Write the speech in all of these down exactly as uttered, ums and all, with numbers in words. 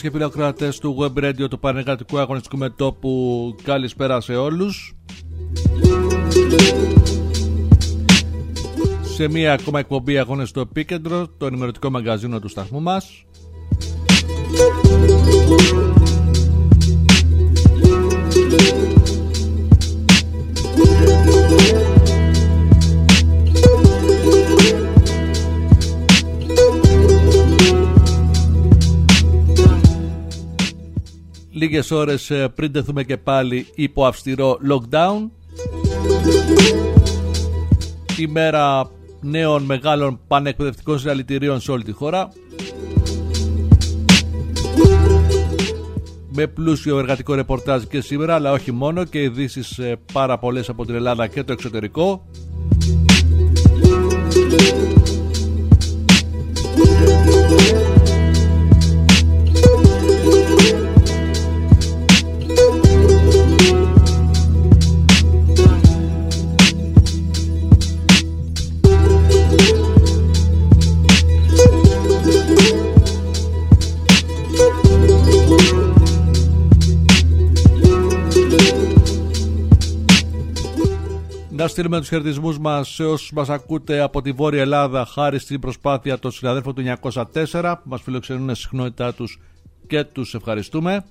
φίλες και φίλοι ακροατές του Web Radio του Πανεργατικού Αγωνιστικού Μετώπου, καλησπέρα σε όλους. Σε μία ακόμα εκπομπή Αγώνες στο Επίκεντρο, το ενημερωτικό μαγκαζίνο του σταθμού μας. Λίγες ώρες πριν τεθούμε και πάλι υπό αυστηρό lockdown. Ημέρα νέων μεγάλων πανεκπαιδευτικών συλλαλητηρίων σε όλη τη χώρα, με πλούσιο εργατικό ρεπορτάζ και σήμερα, αλλά όχι μόνο, και ειδήσεις πάρα πολλές από την Ελλάδα και το εξωτερικό. Να στείλουμε τους χαιρετισμούς μας σε όσους μας ακούτε από τη Βόρεια Ελλάδα, χάρη στην προσπάθεια των συναδέλφων του εννιακόσια τέσσερα που μας φιλοξενούν στη συχνότητά τους και τους ευχαριστούμε.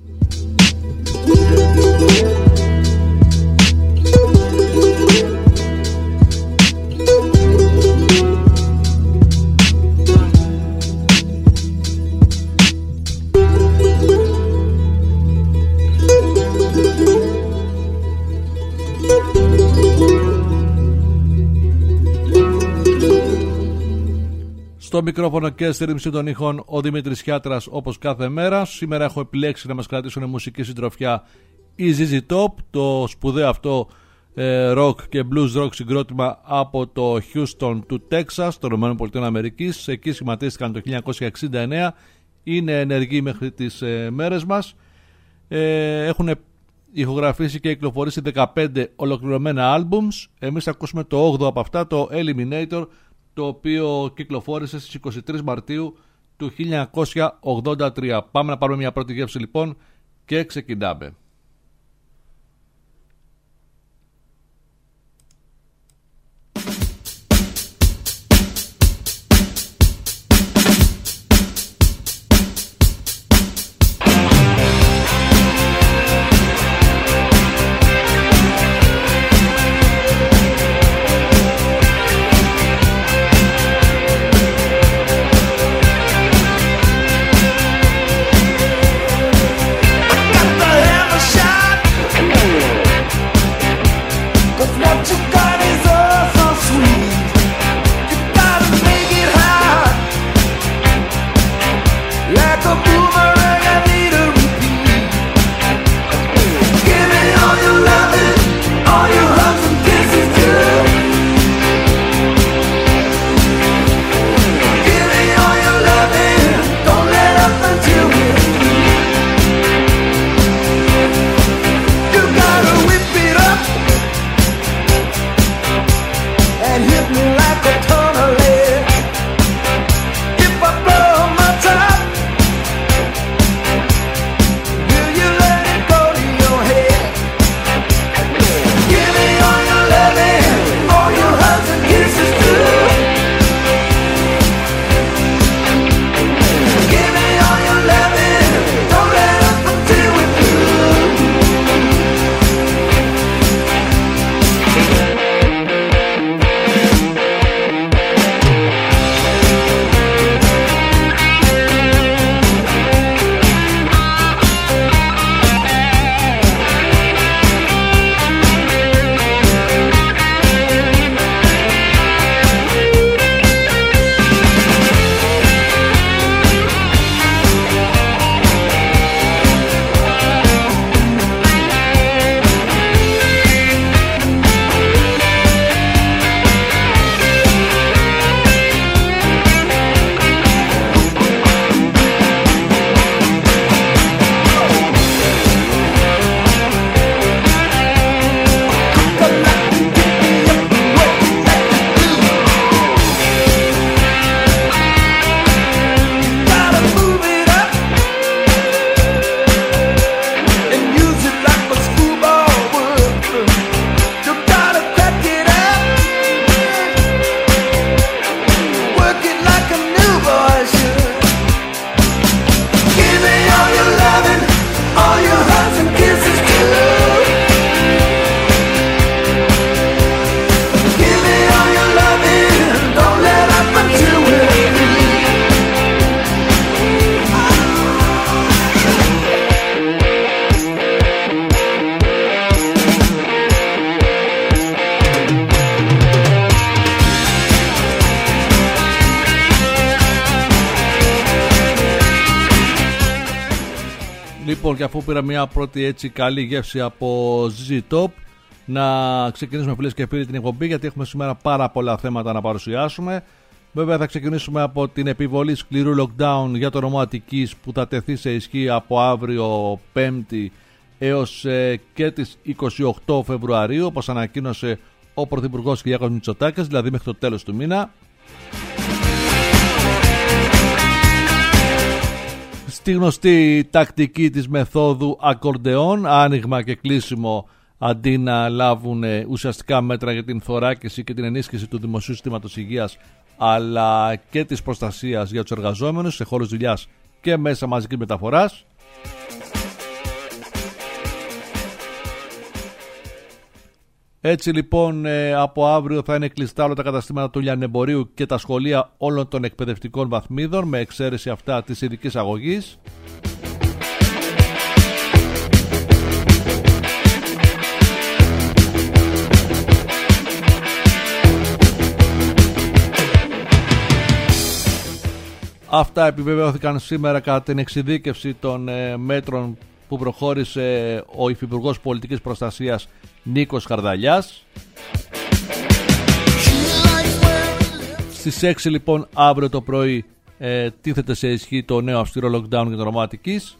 Στο μικρόφωνο και στη ρύθμιση των ήχων ο Δημήτρης Χιάτρας, όπως κάθε μέρα. Σήμερα έχω επιλέξει να μας κρατήσουν μουσική συντροφιά η ζι ζι Top, το σπουδαίο αυτό ε, rock και blues rock συγκρότημα από το Houston του Texas, των ΗΠΑ. Εκεί σχηματίστηκαν το χίλια εννιακόσια εξήντα εννέα, είναι ενεργοί μέχρι τις ε, μέρες μας. Ε, έχουν ηχογραφήσει και κυκλοφορήσει δεκαπέντε ολοκληρωμένα albums. Εμείς θα ακούσουμε το όγδοο από αυτά, το Eliminator, το οποίο κυκλοφόρησε στις είκοσι τρεις Μαρτίου του χίλια εννιακόσια ογδόντα τρία. Πάμε να πάρουμε μια πρώτη γεύση λοιπόν και ξεκινάμε. Got the hammer Λοιπόν, και αφού πήρα μια πρώτη έτσι καλή γεύση από ζι ζι Top, να ξεκινήσουμε φίλες και φίλοι την εκπομπή, γιατί έχουμε σήμερα πάρα πολλά θέματα να παρουσιάσουμε. Βέβαια θα ξεκινήσουμε από την επιβολή σκληρού lockdown για το νομό Αττικής, που θα τεθεί σε ισχύ από αύριο Πέμπτη έως ε, και τις είκοσι οκτώ Φεβρουαρίου, όπως ανακοίνωσε ο Πρωθυπουργός Κυριάκος Μητσοτάκης, δηλαδή μέχρι το τέλος του μήνα. Στη γνωστή τακτική της μεθόδου ακορντεόν, άνοιγμα και κλείσιμο, αντί να λάβουν ουσιαστικά μέτρα για την θωράκιση και την ενίσχυση του δημοσίου συστήματος υγείας, αλλά και της προστασίας για τους εργαζόμενους σε χώρους δουλειάς και μέσα μαζικής μεταφοράς. Έτσι λοιπόν από αύριο θα είναι κλειστά όλα τα καταστήματα του λιανεμπορίου και τα σχολεία όλων των εκπαιδευτικών βαθμίδων, με εξαίρεση αυτά της ειδικής αγωγής. Αυτά επιβεβαιώθηκαν σήμερα κατά την εξειδίκευση των ε, μέτρων που προχώρησε ο Υφυπουργός Πολιτικής Προστασίας Νίκος Χαρδαλιάς. Στις έξι λοιπόν αύριο το πρωί ε, τίθεται σε ισχύ το νέο αυστηρό lockdown για το νομό Αττικής.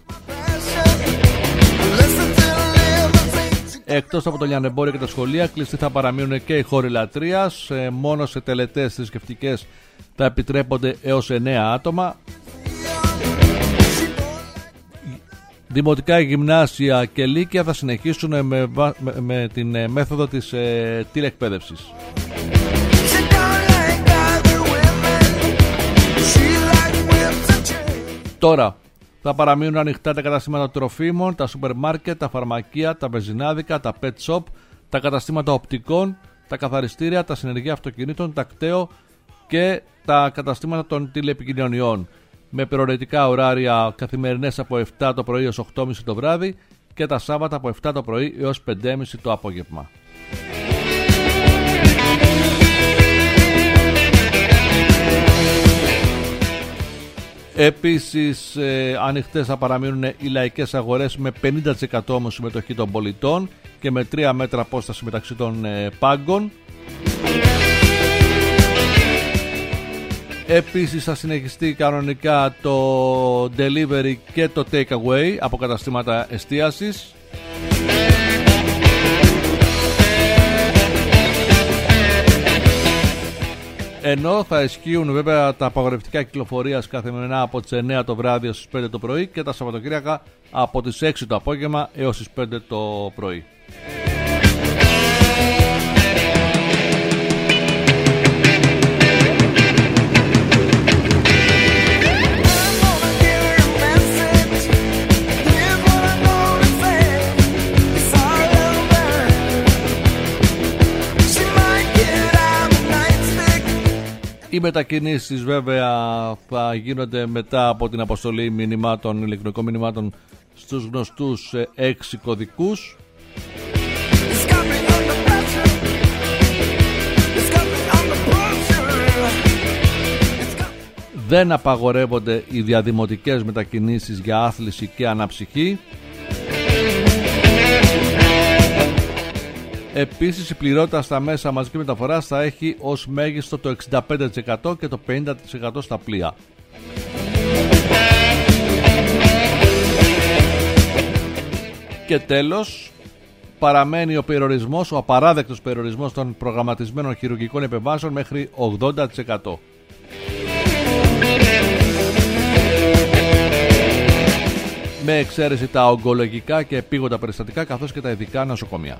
Εκτός από το λιανεμπόριο και τα σχολεία, κλειστοί θα παραμείνουν και οι χώροι λατρείας. Ε, μόνο σε τελετές θρησκευτικές θα επιτρέπονται έως εννέα άτομα. Δημοτικά γυμνάσια και λύκεια θα συνεχίσουν με, με, με την ε, μέθοδο της ε, τηλεκπαίδευσης. Τώρα θα παραμείνουν ανοιχτά τα καταστήματα τροφίμων, τα σούπερ μάρκετ, τα φαρμακεία, τα βενζινάδικα, τα pet shop, τα καταστήματα οπτικών, τα καθαριστήρια, τα συνεργεία αυτοκινήτων, τα κτέο και τα καταστήματα των τηλεπικοινωνιών, με προαιρετικά ωράρια καθημερινές από επτά το πρωί έως οκτώ και μισή το βράδυ και τα Σάββατα από επτά το πρωί έως πέντε και μισή το απόγευμα. Επίσης ε, ανοιχτές θα παραμείνουν οι λαϊκές αγορές με πενήντα τοις εκατό όμως συμμετοχή των πολιτών και με τρία μέτρα απόσταση μεταξύ των ε, πάγκων. Επίσης θα συνεχιστεί κανονικά το delivery και το take away από καταστήματα εστίασης. Ενώ θα ισχύουν βέβαια τα απαγορευτικά κυκλοφορίας καθημερινά από τις εννέα το βράδυ έως τις πέντε το πρωί και τα Σαββατοκύριακα από τις έξι το απόγευμα έως τις πέντε το πρωί. Οι μετακινήσεις βέβαια θα γίνονται μετά από την αποστολή μηνυμάτων, ηλεκτρονικών μηνυμάτων στους γνωστούς έξι κωδικούς. Δεν απαγορεύονται οι διαδημοτικές μετακινήσεις για άθληση και αναψυχή. Επίσης η πληρότητα στα μέσα μαζικής μεταφοράς θα έχει ως μέγιστο το εξήντα πέντε τοις εκατό και το πενήντα τοις εκατό στα πλοία. Και τέλος, παραμένει ο περιορισμός, ο απαράδεκτος περιορισμός των προγραμματισμένων χειρουργικών επεμβάσεων μέχρι ογδόντα τοις εκατό. Με εξαίρεση τα ογκολογικά και επίγοντα περιστατικά καθώς και τα ειδικά νοσοκομεία.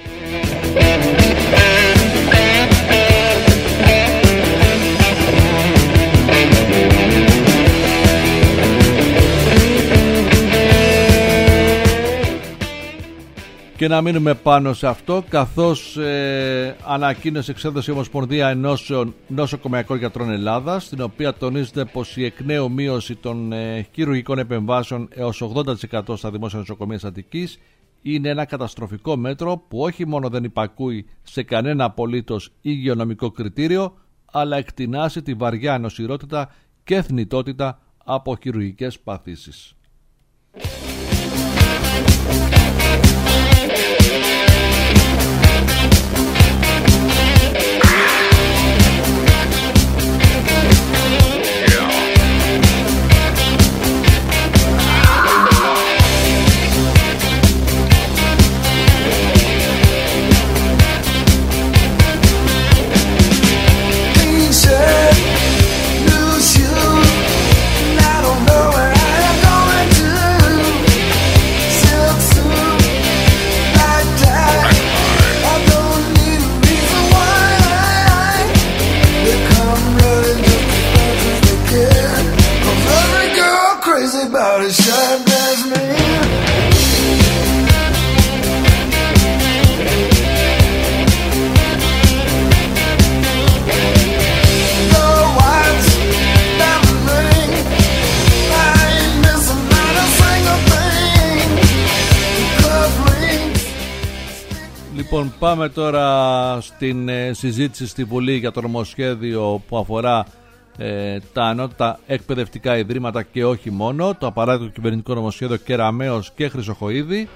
Και να μείνουμε πάνω σε αυτό, καθώς ε, ανακοίνωσε εξέδωσε η Ομοσπονδία Ενώσεων Νοσοκομειακών Γιατρών Ελλάδας, στην οποία τονίζεται πως η εκ νέου μείωση των ε, χειρουργικών επεμβάσεων έως ογδόντα τοις εκατό στα δημόσια νοσοκομεία της Αττικής είναι ένα καταστροφικό μέτρο που όχι μόνο δεν υπακούει σε κανένα απολύτως υγειονομικό κριτήριο, αλλά εκτινάσει τη βαριά νοσηρότητα και θνητότητα από χειρουργικές παθήσεις. Λοιπόν, πάμε τώρα στην ε, συζήτηση στη Βουλή για το νομοσχέδιο που αφορά ε, τα ανώτατα εκπαιδευτικά ιδρύματα και όχι μόνο, το απαράδεκτο κυβερνητικό νομοσχέδιο Κεραμέως και Χρυσοχοΐδη.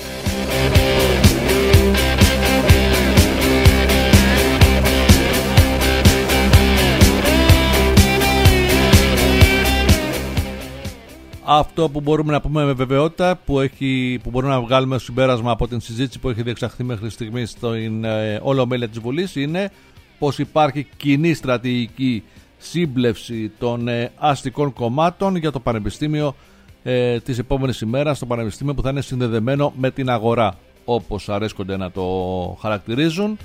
Αυτό που μπορούμε να πούμε με βεβαιότητα, που, έχει, που μπορούμε να βγάλουμε συμπέρασμα από την συζήτηση που έχει διεξαχθεί μέχρι στιγμή στην ε, Ολομέλεια της Βουλής, είναι πως υπάρχει κοινή στρατηγική σύμπλευση των ε, αστικών κομμάτων για το Πανεπιστήμιο ε, της επόμενης ημέρας, το Πανεπιστήμιο που θα είναι συνδεδεμένο με την αγορά, όπως αρέσκονται να το χαρακτηρίζουν.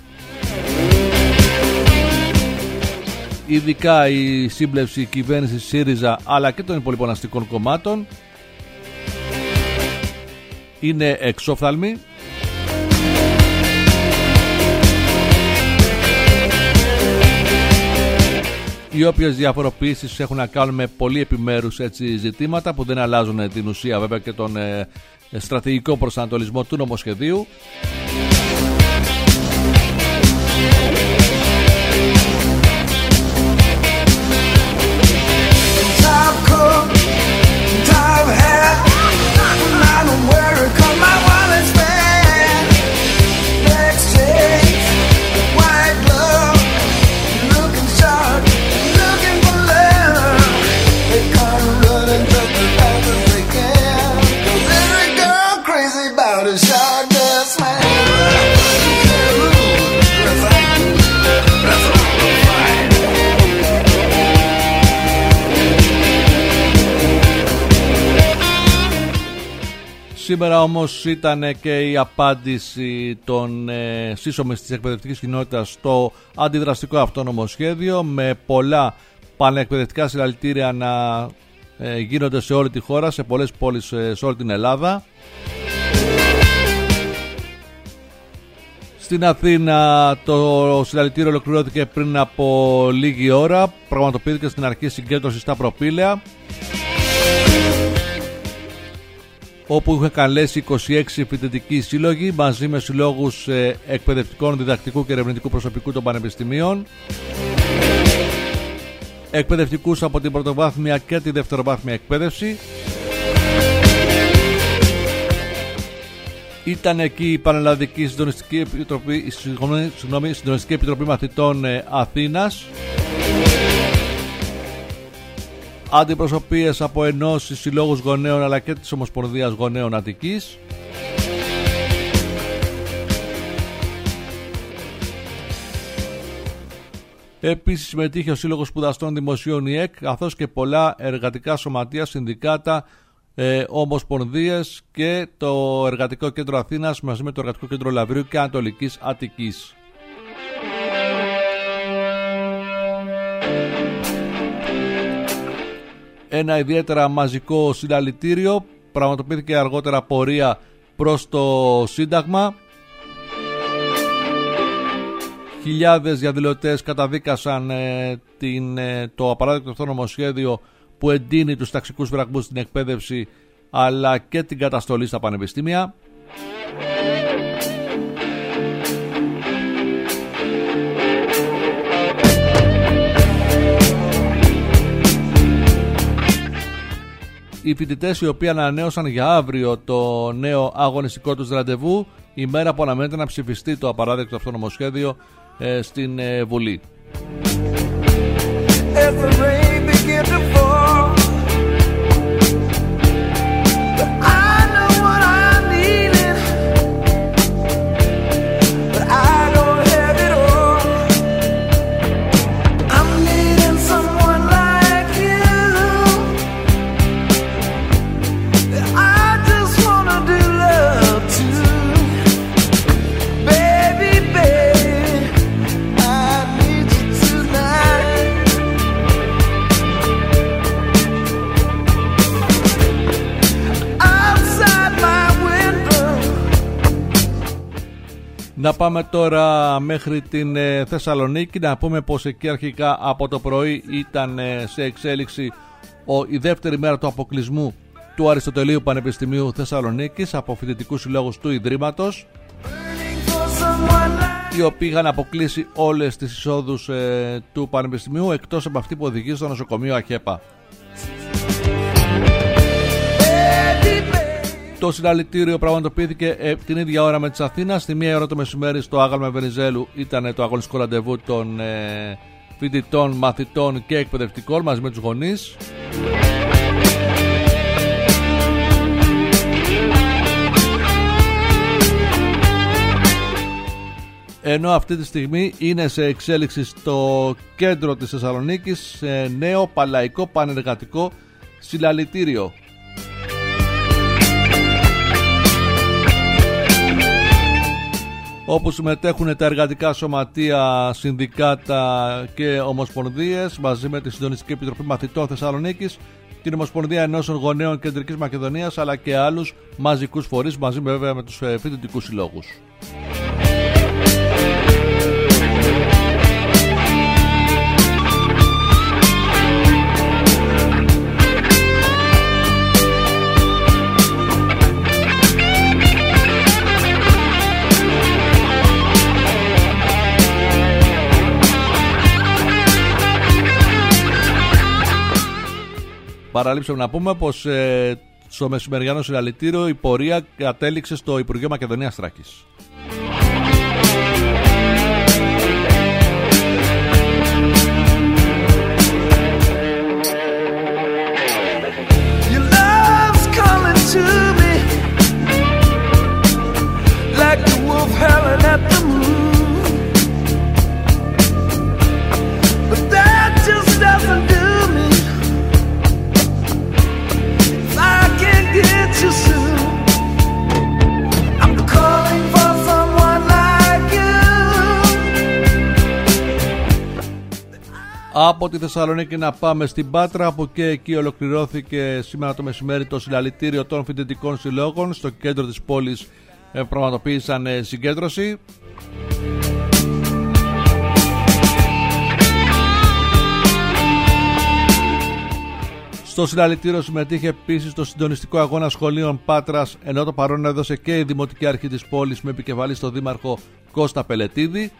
Ειδικά η σύμπλευση κυβέρνηση ΣΥΡΙΖΑ αλλά και των υπολοιπών αστικών κομμάτων είναι εξόφθαλμη. Οι όποιες διαφοροποιήσεις έχουν να κάνουν με πολύ επιμέρους έτσι, ζητήματα που δεν αλλάζουν την ουσία βέβαια και τον ε, στρατηγικό προσανατολισμό του νομοσχεδίου. Σήμερα όμως ήταν και η απάντηση των ε, σύσσωμες της εκπαιδευτικής κοινότητας στο αντιδραστικό αυτό νομοσχέδιο, με πολλά πανεκπαιδευτικά συλλαλητήρια να ε, γίνονται σε όλη τη χώρα, σε πολλές πόλεις ε, σε όλη την Ελλάδα. Στην Αθήνα το συλλαλητήριο ολοκληρώθηκε πριν από λίγη ώρα, πραγματοποιήθηκε στην αρχή συγκέντρωση στα Προπήλαια, όπου είχε καλέσει είκοσι έξι φοιτητικοί σύλλογοι μαζί με συλλόγους εκπαιδευτικών, διδακτικού και ερευνητικού προσωπικού των πανεπιστημίων, εκπαιδευτικούς από την πρωτοβάθμια και τη δευτεροβάθμια εκπαίδευση. Ήταν εκεί η Πανελλαδική Συντονιστική Επιτροπή, συγγνώμη, Συντονιστική Επιτροπή Μαθητών Αθήνας, αντιπροσωπείες από ενώσεις, συλλόγους γονέων αλλά και της Ομοσπονδίας Γονέων Αττικής. Επίσης συμμετείχε ο Σύλλογος Σπουδαστών Δημοσίων ΙΕΚ, καθώς και πολλά εργατικά σωματεία, συνδικάτα, ε, ομοσπονδίες και το Εργατικό Κέντρο Αθήνας μαζί με το Εργατικό Κέντρο Λαβρίου και Ανατολικής Αττικής. Ένα ιδιαίτερα μαζικό συλλαλητήριο, πραγματοποιήθηκε αργότερα πορεία προς το Σύνταγμα. Χιλιάδες διαδηλωτές καταδίκασαν ε, την, ε, το απαράδεκτο αυτό νομοσχέδιο που εντείνει τους ταξικούς φραγμούς στην εκπαίδευση αλλά και την καταστολή στα πανεπιστήμια. οι φοιτητές οι οποίοι ανανέωσαν για αύριο το νέο αγωνιστικό τους ραντεβού, η μέρα που αναμένεται να ψηφιστεί το απαράδεκτο αυτό νομοσχέδιο ε, στην ε, Βουλή. Να πάμε τώρα μέχρι την ε, Θεσσαλονίκη, να πούμε πως εκεί αρχικά από το πρωί ήταν ε, σε εξέλιξη ο, η δεύτερη μέρα του αποκλεισμού του Αριστοτελείου Πανεπιστημίου Θεσσαλονίκης από φοιτητικούς συλλόγους του Ιδρύματος, οι οποίοι είχαν αποκλείσει όλες τις εισόδους ε, του Πανεπιστημίου εκτός από αυτή που οδηγεί στο νοσοκομείο Αχέπα. Το συλλαλητήριο πραγματοποιήθηκε ε, την ίδια ώρα με της Αθήνας. Στη μία ώρα το μεσημέρι στο Άγαλμα Βενιζέλου ήταν το αγωνιστικό ραντεβού των ε, φοιτητών, μαθητών και εκπαιδευτικών μαζί με τους γονείς. Ενώ αυτή τη στιγμή είναι σε εξέλιξη στο κέντρο της Θεσσαλονίκης σε νέο παλαϊκό πανεργατικό συλλαλητήριο. Όπου συμμετέχουν τα εργατικά σωματεία, συνδικάτα και ομοσπονδίες μαζί με τη Συντονιστική Επιτροπή Μαθητών Θεσσαλονίκης, την Ομοσπονδία Ενώσεων Γονέων Κεντρικής Μακεδονίας αλλά και άλλους μαζικούς φορείς μαζί βέβαια με τους φοιτητικούς συλλόγους. Παραλείψαμε να πούμε πως ε, στο μεσημεριανό συλλαλητήριο η πορεία κατέληξε στο Υπουργείο Μακεδονίας Θράκης. Από τη Θεσσαλονίκη να πάμε στην Πάτρα, από και εκεί ολοκληρώθηκε σήμερα το μεσημέρι το συλλαλητήριο των φοιτητικών συλλόγων. Στο κέντρο της πόλης πραγματοποίησαν συγκέντρωση. Στο συλλαλητήριο συμμετείχε επίσης το συντονιστικό αγώνα σχολείων Πάτρας, ενώ το παρόν έδωσε και η Δημοτική Αρχή της πόλης με επικεφαλή στο Δήμαρχο Κώστα Πελετίδη.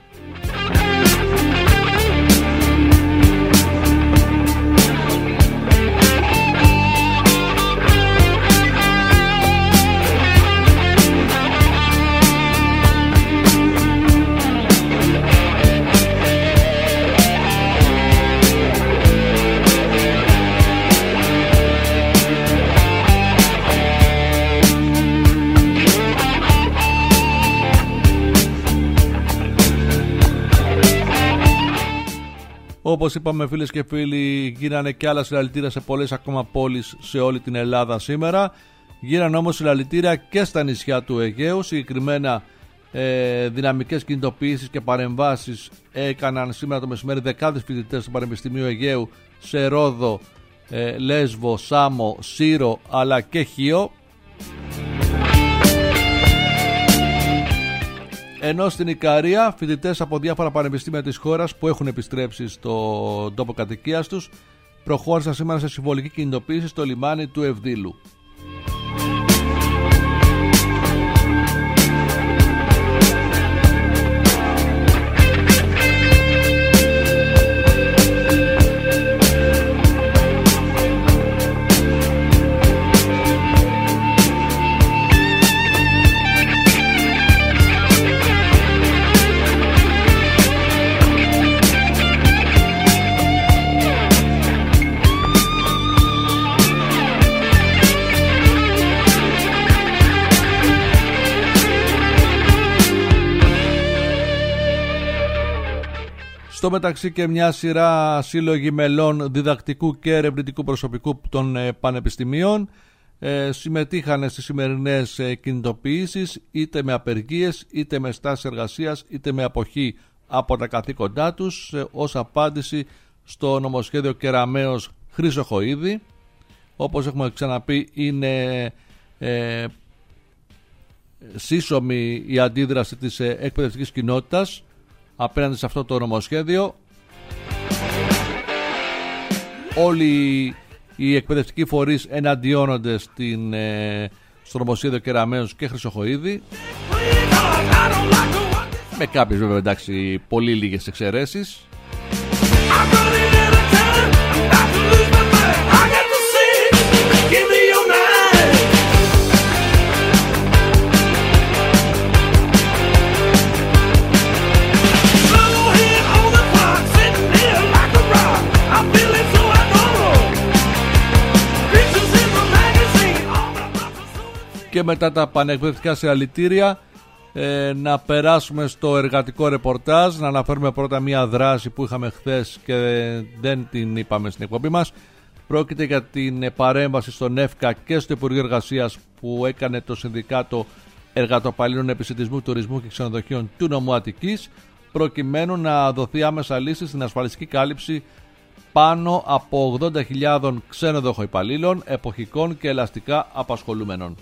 Όπως είπαμε φίλες και φίλοι, γίνανε και άλλα συλλαλητήρια σε πολλές ακόμα πόλεις σε όλη την Ελλάδα σήμερα. Γίνανε όμως συλλαλητήρια και στα νησιά του Αιγαίου. Συγκεκριμένα ε, δυναμικές κινητοποιήσεις και παρεμβάσεις έκαναν σήμερα το μεσημέρι δεκάδες φοιτητές του Πανεπιστημίου Αιγαίου σε Ρόδο, ε, Λέσβο, Σάμο, Σύρο αλλά και Χίο. Ενώ στην Ικαρία φοιτητές από διάφορα πανεπιστήμια της χώρας που έχουν επιστρέψει στον τόπο κατοικίας τους προχώρησαν σήμερα σε συμβολική κινητοποίηση στο λιμάνι του Ευδήλου. Στο μεταξύ και μια σειρά σύλλογοι μελών διδακτικού και ερευνητικού προσωπικού των ε, πανεπιστημίων ε, συμμετείχαν στις σημερινές ε, κινητοποιήσεις, είτε με απεργίες, είτε με στάσεις εργασίας, είτε με αποχή από τα καθήκοντά τους, ε, ως απάντηση στο νομοσχέδιο Κεραμέως Χρυσοχοΐδη. Όπως έχουμε ξαναπεί, είναι ε, σύσσωμη η αντίδραση της ε, εκπαιδευτικής κοινότητας απέναντι σε αυτό το νομοσχέδιο. Όλοι οι εκπαιδευτικοί φορείς εναντιώνονται στην, ε, στο νομοσχέδιο Κεραμέως και Χρυσοχοΐδη, με κάποιες βέβαια, εντάξει, πολύ λίγες εξαιρέσεις. Και μετά τα πανεκπαιδευτικά συλλαλητήρια ε, να περάσουμε στο εργατικό ρεπορτάζ. Να αναφέρουμε πρώτα μια δράση που είχαμε χθες και δεν την είπαμε στην εκπομπή μας. Πρόκειται για την παρέμβαση στον ΕΦΚΑ και στο Υπουργείο Εργασίας που έκανε το Συνδικάτο Εργατοπαλλήλων Επισιτισμού, Τουρισμού και Ξενοδοχείων του νομού Αττικής, προκειμένου να δοθεί άμεσα λύση στην ασφαλιστική κάλυψη πάνω από ογδόντα χιλιάδες ξενοδοχοϊπαλλήλων, εποχικών και ελαστικά απασχολούμενων.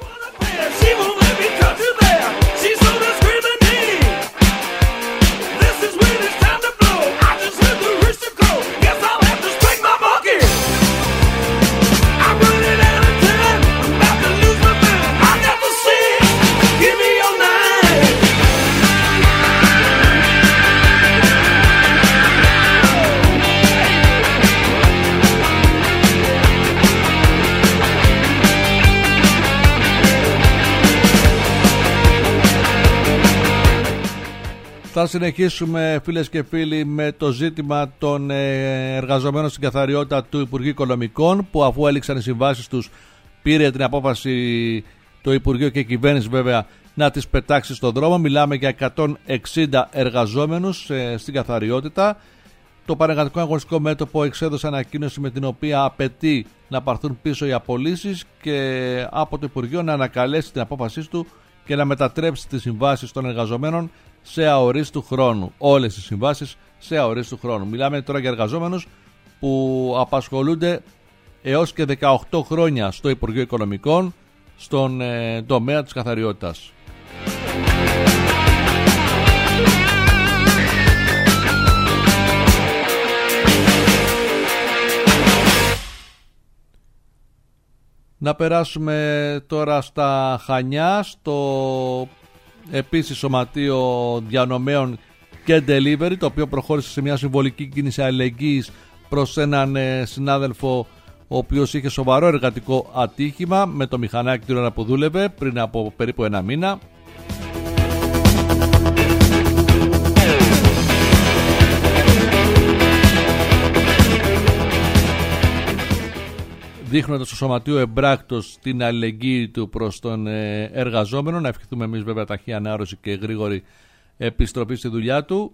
Θα συνεχίσουμε, φίλες και φίλοι, με το ζήτημα των εργαζομένων στην καθαριότητα του Υπουργείου Οικονομικών, που αφού έληξαν οι συμβάσεις τους πήρε την απόφαση το Υπουργείο και η κυβέρνηση βέβαια να τις πετάξει στον δρόμο. Μιλάμε για εκατόν εξήντα εργαζόμενους στην καθαριότητα. Το Πανεργατικό Αγωνιστικό Μέτωπο εξέδωσε ανακοίνωση με την οποία απαιτεί να πάρθουν πίσω οι απολύσεις και από το Υπουργείο να ανακαλέσει την απόφασή του και να μετατρέψει τις συμβάσεις των εργαζομένων σε αορίστου χρόνου. Όλες τις συμβάσεις σε αορίστου χρόνου. Μιλάμε τώρα για εργαζόμενους που απασχολούνται έως και δεκαοκτώ χρόνια στο Υπουργείο Οικονομικών, στον ε, τομέα της καθαριότητας. Να περάσουμε τώρα στα Χανιά, στο επίσης Σωματείο Διανομέων και Delivery, το οποίο προχώρησε σε μια συμβολική κίνηση αλληλεγγύης προς έναν συνάδελφο ο οποίος είχε σοβαρό εργατικό ατύχημα με το μηχανάκι την ώρα που δούλευε πριν από περίπου ένα μήνα. Δείχνοντας στο Σωματείο εμπράκτος την αλληλεγγύη του προς τον εργαζόμενο. Να ευχηθούμε εμείς βέβαια ταχύ ανάρρωση και γρήγορη επιστροφή στη δουλειά του.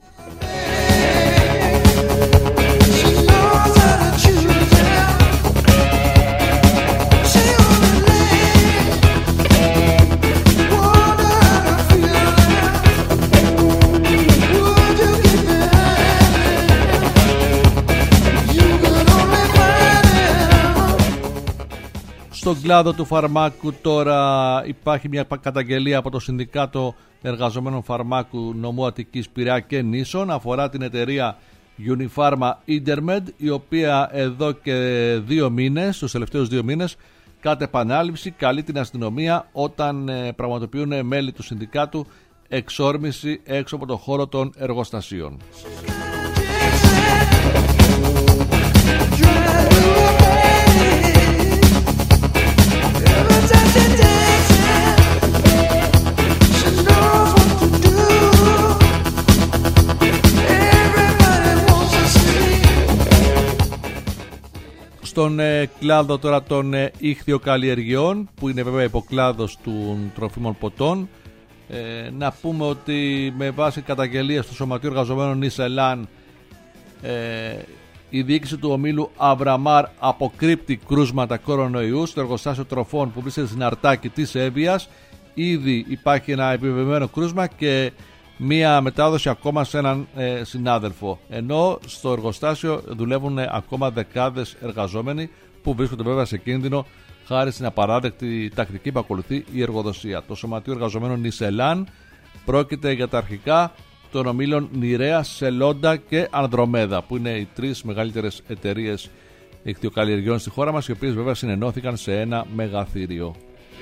Στον κλάδο του φαρμάκου τώρα υπάρχει μια καταγγελία από το Συνδικάτο Εργαζομένων Φαρμάκου νομού Αττικής, Πειραιά και Νήσων. Αφορά την εταιρεία Unifarma Intermed, η οποία εδώ και δύο μήνες, τους τελευταίους δύο μήνες, κατ' επανάληψη καλεί την αστυνομία όταν πραγματοποιούν μέλη του συνδικάτου εξόρμηση έξω από το χώρο των εργοστασίων. Στον ε, κλάδο τώρα των ε, ίχθυοκαλλιεργειών, που είναι βέβαια υποκλάδος των τροφίμων ποτών, ε, να πούμε ότι με βάση καταγγελίες του Σωματείου Εργαζομένων Ισελάν Ε, η διοίκηση του ομίλου Αβραμάρ αποκρύπτει κρούσματα κορονοϊού στο εργοστάσιο τροφών που βρίσκεται στην Αρτάκη της Εύβοιας. Ήδη υπάρχει ένα επιβεβαιωμένο κρούσμα και μία μετάδοση ακόμα σε έναν ε, συνάδελφο. Ενώ στο εργοστάσιο δουλεύουν ακόμα δεκάδες εργαζόμενοι που βρίσκονται βέβαια σε κίνδυνο χάρη στην απαράδεκτη τακτική που ακολουθεί η εργοδοσία. Το Σωματείο Εργαζομένων Νισελάν πρόκειται για τα αρχικά των ομίλων Νιρέα, Σελόντα και Ανδρομέδα, που είναι οι τρεις μεγαλύτερες εταιρείες ικτιοκαλλιεργειών στη χώρα μας, οι οποίες βέβαια συνενώθηκαν σε ένα μεγαθύριο.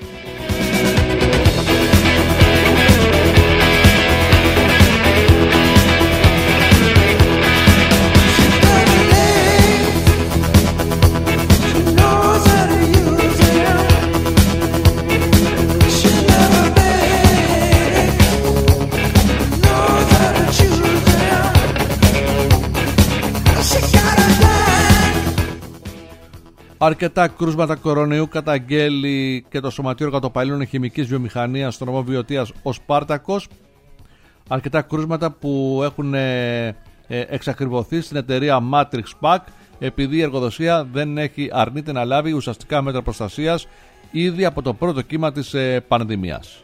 Αρκετά κρούσματα κορονοϊού καταγγέλει και το Σωματείο Εργατοπαλλήλων Χημικής Βιομηχανίας στο νομό Βιωτίας ο Σπάρτακος. Αρκετά κρούσματα που έχουν ε, ε, εξακριβωθεί στην εταιρεία Matrix Pack, επειδή η εργοδοσία δεν έχει αρνείται να λάβει ουσιαστικά μέτρα προστασίας ήδη από το πρώτο κύμα της ε, πανδημίας.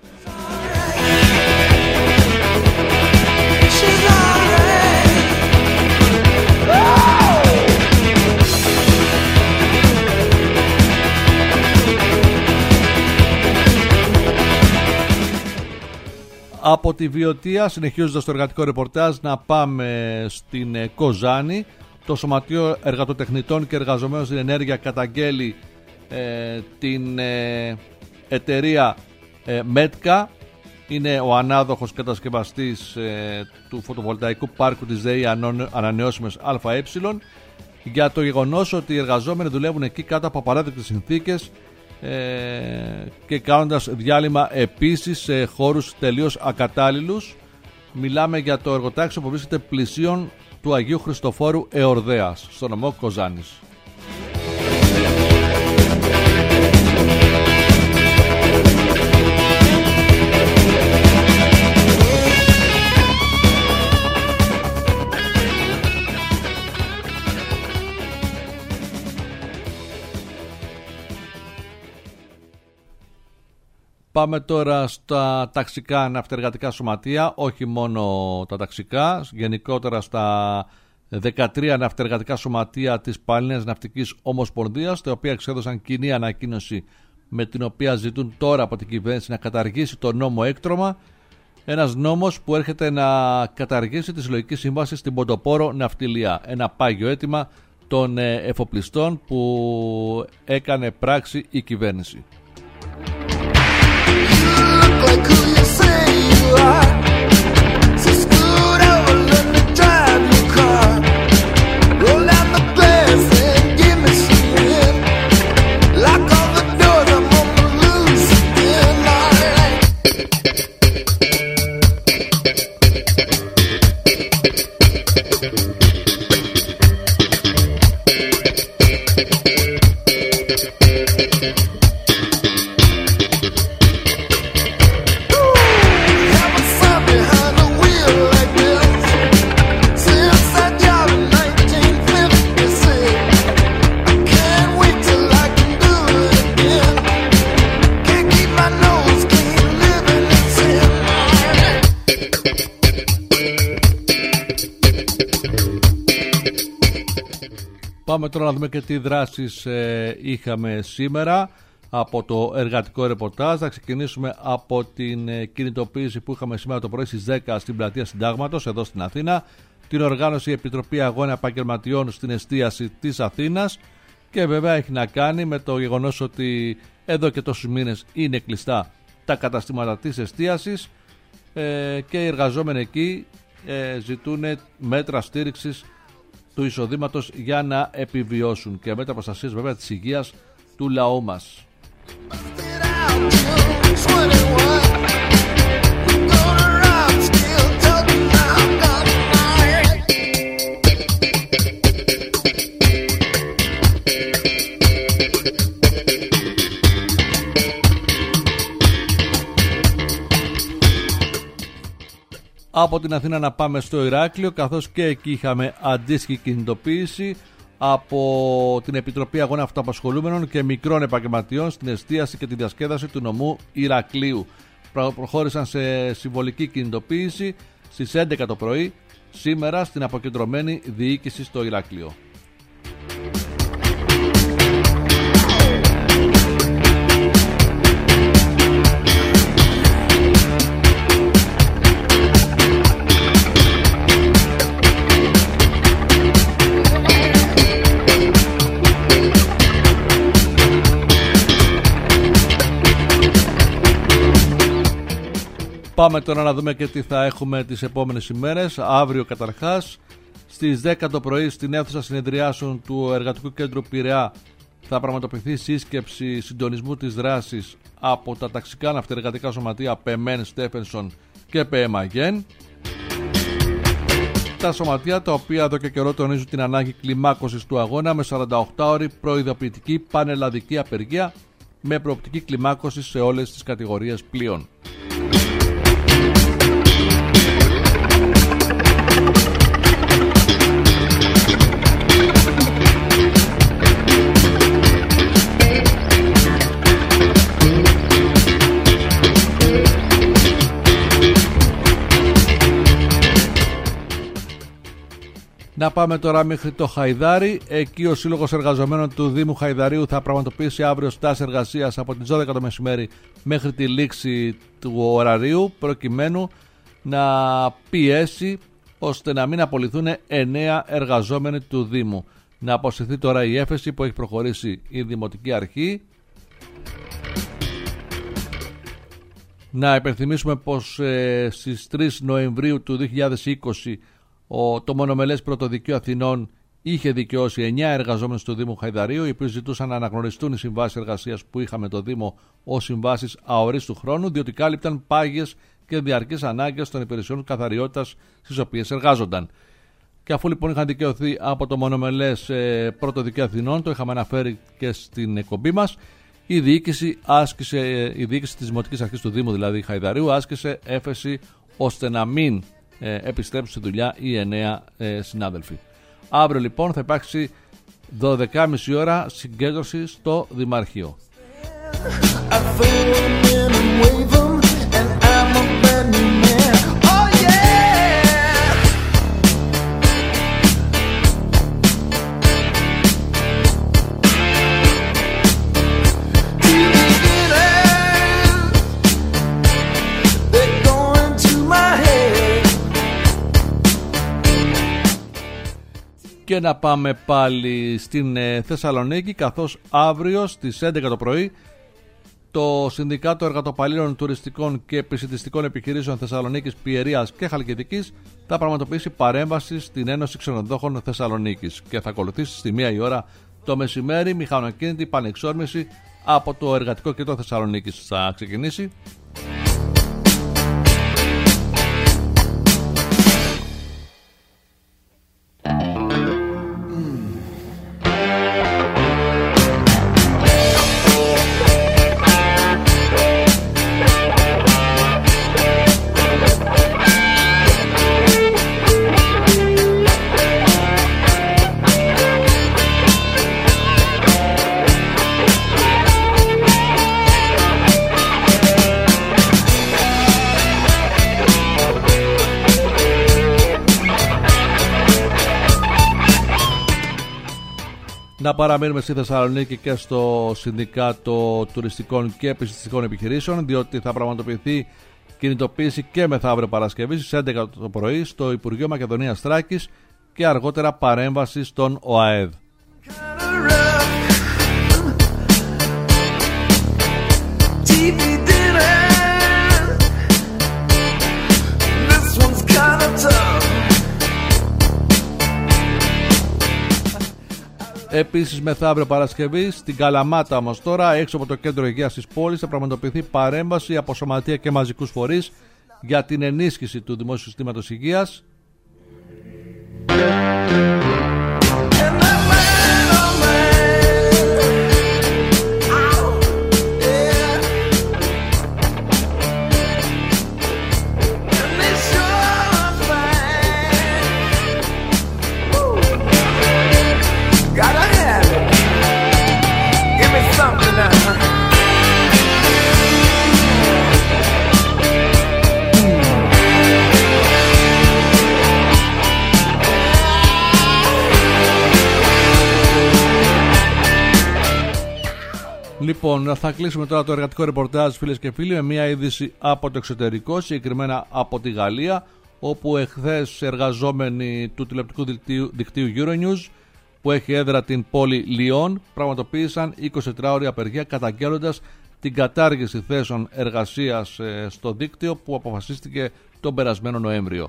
Από τη Βιωτία, συνεχίζοντας το εργατικό ρεπορτάζ, να πάμε στην ε, Κοζάνη. Το Σωματείο Εργατοτεχνητών και Εργαζομένων στην Ενέργεια καταγγέλει ε, την ε, εταιρεία ε, Μέτκα. Είναι ο ανάδοχος κατασκευαστής ε, του φωτοβολταϊκού πάρκου της ΔΕΗ Ανανεώσιμες ΑΕ, για το γεγονός ότι οι εργαζόμενοι δουλεύουν εκεί κάτω από απαράδεκτες συνθήκες και κάνοντας διάλειμμα επίσης σε χώρους τελείως ακατάλληλους. Μιλάμε για το εργοτάξιο που βρίσκεται πλησίον του Αγίου Χριστοφόρου Εορδέας στο νομό Κοζάνης. Πάμε τώρα στα ταξικά ναυτεργατικά σωματεία, όχι μόνο τα ταξικά, γενικότερα στα δεκατρία ναυτεργατικά σωματεία της Πανελλήνιας Ναυτικής Ομοσπονδίας, τα οποία εξέδωσαν κοινή ανακοίνωση με την οποία ζητούν τώρα από την κυβέρνηση να καταργήσει το νόμο έκτρωμα, ένας νόμος που έρχεται να καταργήσει τη συλλογική σύμβαση στην Ποντοπόρο Ναυτιλία, ένα πάγιο αίτημα των εφοπλιστών που έκανε πράξη η κυβέρνηση. Like who you say you are, so scoot over, let me drive your car, roll down the glass and give me some wind, lock all the doors, I'm on the loose again, alright. Πάμε τώρα να δούμε και τι δράσεις ε, είχαμε σήμερα από το εργατικό ρεπορτάζ. Θα ξεκινήσουμε από την ε, κινητοποίηση που είχαμε σήμερα το πρωί στις δέκα στην πλατεία Συντάγματος εδώ στην Αθήνα, την οργάνωση Επιτροπή Αγώνα Επαγγελματιών στην εστίαση της Αθήνας, και βέβαια έχει να κάνει με το γεγονός ότι εδώ και τόσους μήνες είναι κλειστά τα καταστήματα της εστίασης ε, και οι εργαζόμενοι εκεί ε, ζητούν μέτρα στήριξης του εισοδήματος για να επιβιώσουν και μέτρα προστασίας βέβαια της υγείας του λαού μας. Από την Αθήνα να πάμε στο Ηράκλειο, καθώς και εκεί είχαμε αντίστοιχη κινητοποίηση από την Επιτροπή Αγώνα Αυτοαπασχολούμενων και Μικρών Επαγγελματιών στην εστίαση και τη διασκέδαση του νομού Ηρακλείου. Προχώρησαν σε συμβολική κινητοποίηση στις έντεκα το πρωί σήμερα στην αποκεντρωμένη διοίκηση στο Ηράκλειο. Πάμε τώρα να δούμε και τι θα έχουμε τις επόμενες ημέρες. Αύριο καταρχάς στις δέκα το πρωί στην αίθουσα συνεδριάσεων του Εργατικού Κέντρου Πειραιά θα πραγματοποιηθεί σύσκεψη συντονισμού της δράσης από τα ταξικά ναυτεργατικά σωματεία ΠΕΜΕΝ, Στέφενσον και ΠΕΜΑΓΕΝ. Τα σωματεία τα οποία εδώ και καιρό τονίζουν την ανάγκη κλιμάκωσης του αγώνα με σαρανταοκτάωρη προειδοποιητική πανελλαδική απεργία με προοπτική κλιμάκωση σε όλες τις κατηγορίες πλοίων. Να πάμε τώρα μέχρι το Χαϊδάρι. Εκεί ο Σύλλογος Εργαζομένων του Δήμου Χαϊδαρίου θα πραγματοποιήσει αύριο στάση εργασίας από τις δώδεκα το μεσημέρι μέχρι τη λήξη του ωραρίου, προκειμένου να πιέσει ώστε να μην απολυθούν εννέα εργαζόμενοι του Δήμου. Να αποσυρθεί τώρα η έφεση που έχει προχωρήσει η Δημοτική Αρχή. Να υπενθυμίσουμε πως ε, στις τρεις Νοεμβρίου του δύο χιλιάδες είκοσι Ο, το μονομελές Πρωτοδικείο Αθηνών είχε δικαιώσει εννέα εργαζόμενους του Δήμου Χαϊδαρίου, οι οποίοι ζητούσαν να αναγνωριστούν οι συμβάσεις εργασίας που είχαμε το Δήμο ως συμβάσεις αορίστου χρόνου, διότι κάλυπταν πάγιες και διαρκείς ανάγκες των υπηρεσιών καθαριότητας στις οποίες εργάζονταν. Και αφού λοιπόν είχαν δικαιωθεί από το μονομελές ε, Πρωτοδικείο Αθηνών, το είχαμε αναφέρει και στην εκπομπή μας, η διοίκηση, άσκησε, η διοίκηση της Δημοτικής Αρχής του Δήμου, δηλαδή Χαϊδαρίου, άσκησε έφεση ώστε να μην Ε, επιστρέψουν στη δουλειά οι εννέα ε, συνάδελφοι. Αύριο λοιπόν θα υπάρξει δώδεκα και μισή ώρα συγκέντρωση στο Δημαρχείο. Και να πάμε πάλι στην Θεσσαλονίκη, καθώς αύριο στις έντεκα το πρωί το Συνδικάτο Εργατοπαλλήλων Τουριστικών και Επισιτιστικών Επιχειρήσεων Θεσσαλονίκης, Πιερίας και Χαλκιδικής θα πραγματοποιήσει παρέμβαση στην Ένωση Ξενοδόχων Θεσσαλονίκης και θα ακολουθήσει στη μία η ώρα το μεσημέρι μηχανοκίνητη πανεξόρμηση από το Εργατικό Κέντρο Θεσσαλονίκης. Θα ξεκινήσει. Να παραμείνουμε στη Θεσσαλονίκη και στο Συνδικάτο Τουριστικών και Επισιτιστικών Επιχειρήσεων, διότι θα πραγματοποιηθεί κινητοποίηση και μεθαύριο Παρασκευή στις έντεκα το πρωί στο Υπουργείο Μακεδονίας Θράκης και αργότερα παρέμβαση στον ΟΑΕΔ. Επίσης μεθαύριο Παρασκευή στην Καλαμάτα όμως τώρα, έξω από το κέντρο υγείας της πόλης, θα πραγματοποιηθεί παρέμβαση από σωματεία και μαζικούς φορείς για την ενίσχυση του δημόσιου συστήματος υγείας. Λοιπόν, θα κλείσουμε τώρα το εργατικό ρεπορτάζ, φίλες και φίλοι, με μια είδηση από το εξωτερικό, συγκεκριμένα από τη Γαλλία, όπου εχθές εργαζόμενοι του τηλεοπτικού δικτύου, δικτύου Euronews, που έχει έδρα την πόλη Λιόν, πραγματοποίησαν εικοσιτετράωρη απεργία, καταγγέλλοντας την κατάργηση θέσεων εργασίας στο δίκτυο που αποφασίστηκε τον περασμένο Νοέμβριο.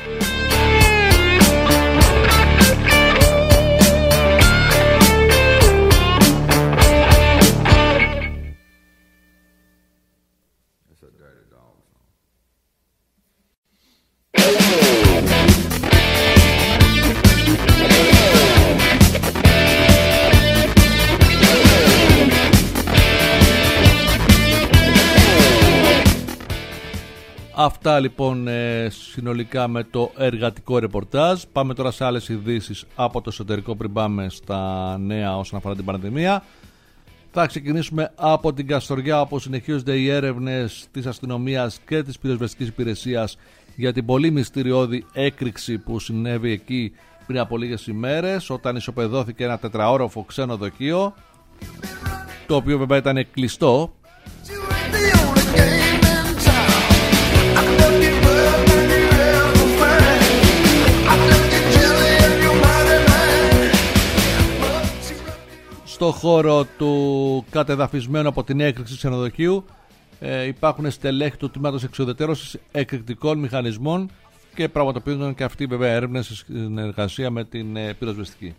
Αυτά λοιπόν ε, συνολικά με το εργατικό ρεπορτάζ. Πάμε τώρα σε άλλες ειδήσεις από το εσωτερικό πριν πάμε στα νέα όσον αφορά την πανδημία. Θα ξεκινήσουμε από την Καστοριά, όπου συνεχίζονται οι έρευνες της αστυνομίας και της πυροσβεστικής υπηρεσίας για την πολύ μυστηριώδη έκρηξη που συνέβη εκεί πριν από λίγες ημέρες, όταν ισοπεδώθηκε ένα τετραόροφο ξενοδοχείο, το οποίο βέβαια ήταν κλειστό. Στο χώρο του κατεδαφισμένου από την έκρηξη ξενοδοχείου ε, υπάρχουν στελέχη του τμήματος εξουδετερώσης εκρηκτικών μηχανισμών και πραγματοποιούνται και αυτοί βέβαια έρευνες σε συνεργασία με την ε, πυροσβεστική.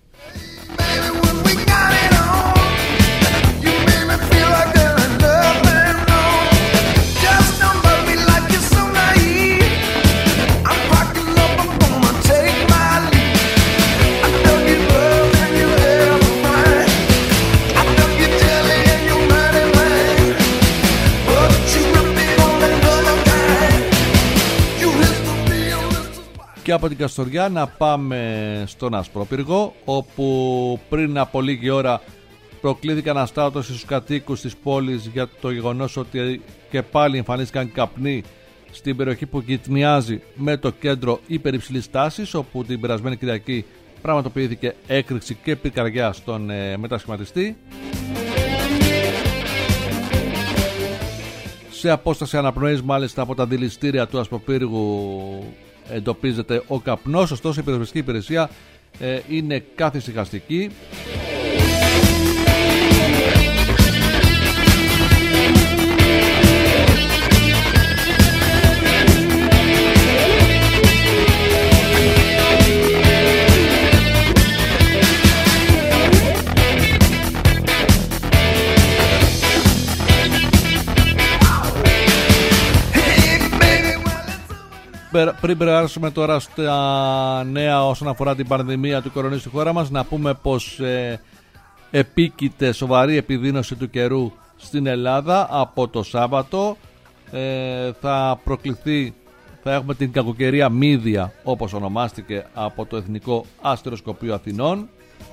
Και από την Καστοριά να πάμε στον Ασπρόπυργο, όπου πριν από λίγη ώρα προκλήθηκαν αστάτωση στους κατοίκους της πόλης για το γεγονός ότι και πάλι εμφανίστηκαν καπνοί στην περιοχή που γειτονιάζει με το κέντρο υπερυψηλής τάσης, όπου την περασμένη Κυριακή πραγματοποιήθηκε έκρηξη και πυρκαγιά στον ε, μετασχηματιστή. Σε απόσταση αναπνοής μάλιστα από τα δηληστήρια του Ασπροπύργου εντοπίζεται ο καπνός, ωστόσο η πυροσβεστική υπηρεσία ε, είναι καθησυχαστική. Πριν περάσουμε τώρα στα νέα όσον αφορά την πανδημία του κορονοϊού στη χώρα μας, να πούμε πως ε, επίκειται σοβαρή επιδείνωση του καιρού στην Ελλάδα. Από το Σάββατο ε, θα προκληθεί, θα έχουμε την κακοκαιρία Μύδια, όπως ονομάστηκε από το Εθνικό Αστεροσκοπείο Αθηνών.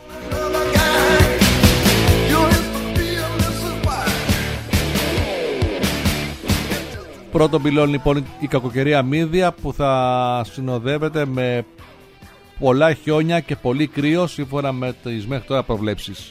Πρώτον πυλών λοιπόν η κακοκαιρία Μύδια, που θα συνοδεύεται με πολλά χιόνια και πολύ κρύο σύμφωνα με τις μέχρι τώρα προβλέψεις.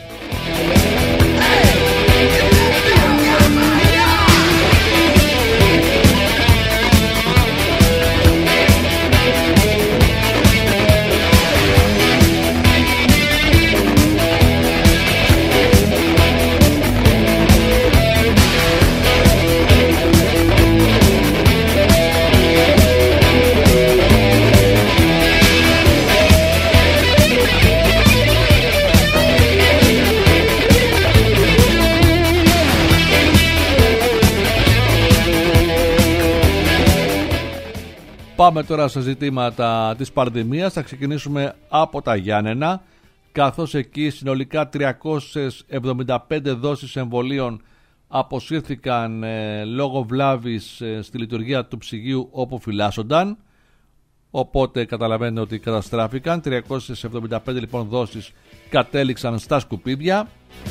Πάμε τώρα στα ζητήματα της πανδημίας. Θα ξεκινήσουμε από τα Γιάννενα, καθώς εκεί συνολικά τριακόσιες εβδομήντα πέντε δόσεις εμβολίων αποσύρθηκαν ε, λόγω βλάβης ε, στη λειτουργία του ψυγείου όπου φυλάσσονταν. Οπότε καταλαβαίνετε ότι καταστράφηκαν. τριακόσιες εβδομήντα πέντε λοιπόν δόσεις κατέληξαν στα σκουπίδια.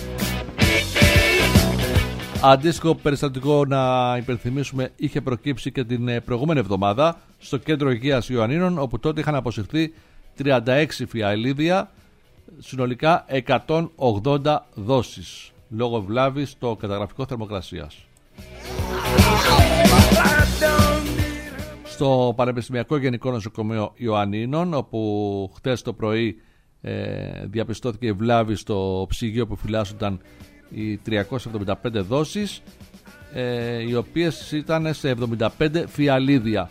Αντίστοιχο περιστατικό, να υπενθυμίσουμε, είχε προκύψει και την προηγούμενη εβδομάδα στο κέντρο υγείας Ιωαννίνων, όπου τότε είχαν αποσυρθεί τριάντα έξι φιαλίδια, συνολικά εκατόν ογδόντα δόσεις. λόγω βλάβης στο καταγραφικό θερμοκρασίας. Στο Πανεπιστημιακό Γενικό Νοσοκομείο Ιωαννίνων, όπου χτες το πρωί ε, διαπιστώθηκε η βλάβη στο ψυγείο που φυλάσσονταν οι τριακόσιες εβδομήντα πέντε δόσεις, ε, οι οποίες ήταν σε εβδομήντα πέντε φιαλίδια.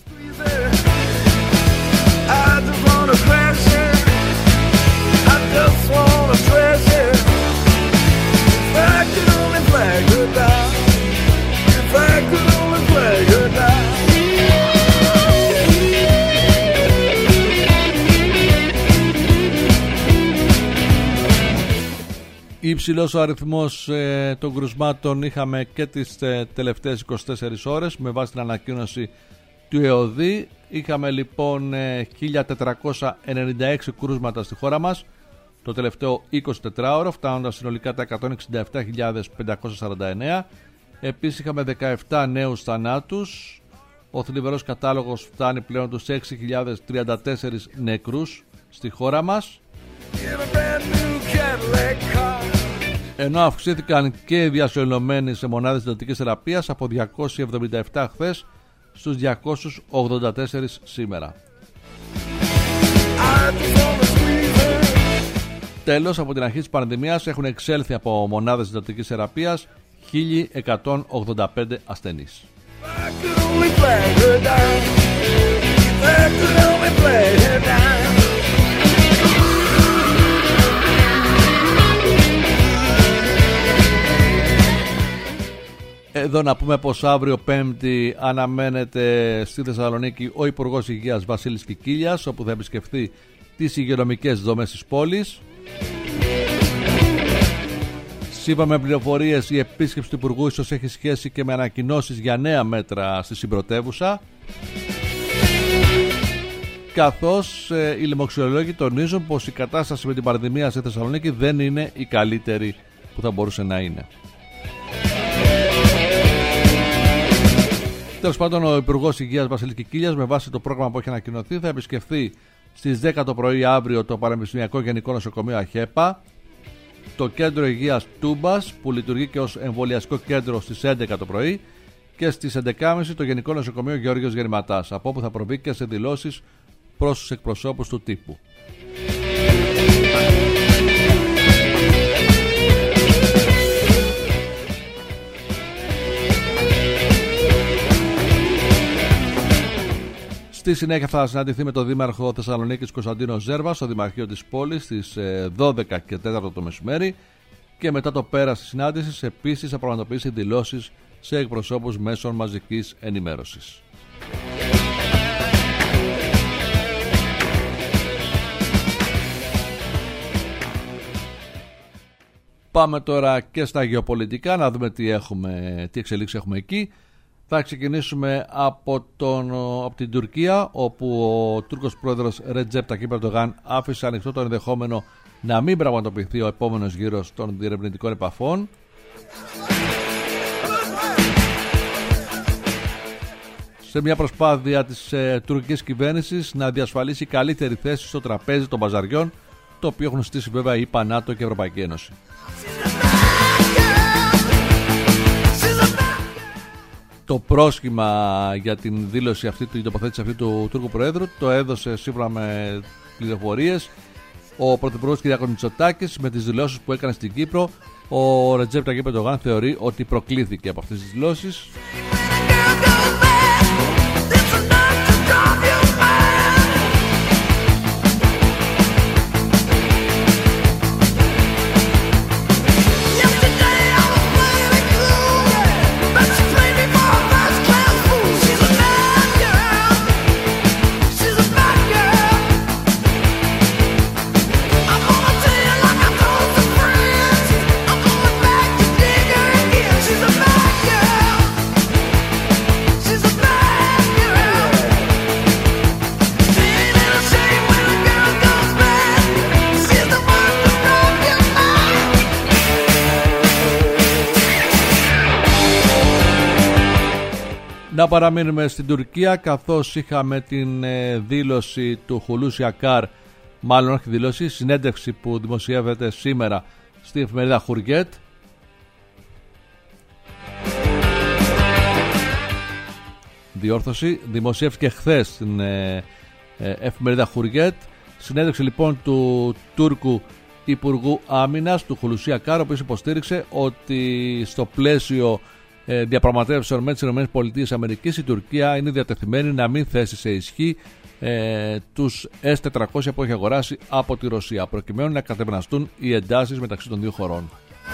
Υψηλός ο αριθμός ε, των κρουσμάτων είχαμε και τις ε, τελευταίες είκοσι τέσσερις ώρες με βάση την ανακοίνωση του ΕΟΔΗ. Είχαμε λοιπόν ε, χίλια τετρακόσια ενενήντα έξι κρούσματα στη χώρα μας το τελευταίο εικοσιτετράωρο, φτάνοντας συνολικά τα εκατόν εξήντα επτά χιλιάδες πεντακόσια σαράντα εννέα. Επίσης είχαμε δεκαεπτά νέους θανάτους. Ο θλιβερός κατάλογος φτάνει πλέον τους έξι χιλιάδες τριάντα τέσσερις νεκρούς στη χώρα μας, ενώ αυξήθηκαν και οι διασωλωμένοι σε μονάδες εντατικής θεραπείας από διακόσιοι εβδομήντα επτά χθες στους διακόσιους ογδόντα τέσσερα σήμερα. Τέλος, από την αρχή της πανδημίας έχουν εξέλθει από μονάδες εντατικής θεραπείας χίλια εκατόν ογδόντα πέντε ασθενείς. Εδώ να πούμε πως αύριο Πέμπτη αναμένεται στη Θεσσαλονίκη ο Υπουργός Υγείας Βασίλης Κικίλιας, όπου θα επισκεφθεί τις υγειονομικές δομές της πόλης. Σύμφωνα με πληροφορίες, η επίσκεψη του Υπουργού ίσως έχει σχέση και με ανακοινώσεις για νέα μέτρα στη συμπρωτεύουσα, καθώς ε, οι λοιμοξιολόγοι τονίζουν πως η κατάσταση με την πανδημία στη Θεσσαλονίκη δεν είναι η καλύτερη που θα μπορούσε να είναι. Τέλος πάντων, ο Υπουργός Υγείας Βασίλης Κικίλιας, με βάση το πρόγραμμα που έχει ανακοινωθεί, θα επισκεφθεί στις δέκα το πρωί αύριο το Πανεπιστημιακό Γενικό Νοσοκομείο ΑΧΕΠΑ, το Κέντρο Υγείας Τούμπας, που λειτουργεί και ως εμβολιαστικό κέντρο, στις έντεκα το πρωί, και στις έντεκα και μισή το Γενικό Νοσοκομείο Γεώργιος Γερματάς, από όπου θα προβεί και σε δηλώσεις προς τους εκπροσώπους του τύπου. Στη συνέχεια θα συναντηθεί με τον Δήμαρχο Θεσσαλονίκης Κωνσταντίνο Ζέρβα στο Δημαρχείο της πόλης στις δώδεκα και τέσσερα το μεσημέρι, και μετά το πέρας της συνάντησης επίσης θα πραγματοποιήσει δηλώσεις σε εκπροσώπους μέσων μαζικής ενημέρωσης. Πάμε τώρα και στα γεωπολιτικά, να δούμε τι, έχουμε, τι εξελίξεις έχουμε εκεί. Θα ξεκινήσουμε από, τον, από την Τουρκία, όπου ο Τούρκος πρόεδρος Ρετζέπ Ταγιπ Ερντογάν άφησε ανοιχτό το ενδεχόμενο να μην πραγματοποιηθεί ο επόμενος γύρος των διερευνητικών επαφών. Σε μια προσπάθεια της ε, τουρκικής κυβέρνησης να διασφαλίσει καλύτερη θέση στο τραπέζι των μπαζαριών, το οποίο έχουν στήσει βέβαια η ΙΠΑ, ΝΑΤΟ και η Ευρωπαϊκή Ένωση. Το πρόσχημα για την δήλωση αυτή, την τοποθέτηση αυτή του Τούρκου Προέδρου, το έδωσε σύμφωνα με πληροφορίες ο Πρωθυπουργός Κυριάκος Μητσοτάκης με τις δηλώσεις που έκανε στην Κύπρο. Ο Ρετζέπ Ταγιπ Ερντογάν θεωρεί ότι προκλήθηκε από αυτές τις δηλώσεις. Να παραμείνουμε στην Τουρκία, καθώς είχαμε την ε, δήλωση του Χουλούσι Ακάρ, μάλλον όχι δήλωση, συνέντευξη που δημοσιεύεται σήμερα στη εφημερίδα Χουριέτ, διόρθωση. Δημοσιεύτηκε χθες στην ε, ε, εφημερίδα Χουριέτ. Συνέντευξη λοιπόν του Τούρκου Υπουργού Άμυνας, του Χουλουσί Ακάρ, ο οποίος υποστήριξε ότι στο πλαίσιο ε, διαπραγματεύσεων με τις ΗΠΑ η Τουρκία είναι διατεθειμένη να μην θέσει σε ισχύ ε, τους ες τετρακόσια που έχει αγοράσει από τη Ρωσία, προκειμένου να κατευναστούν οι εντάσεις μεταξύ των δύο χωρών.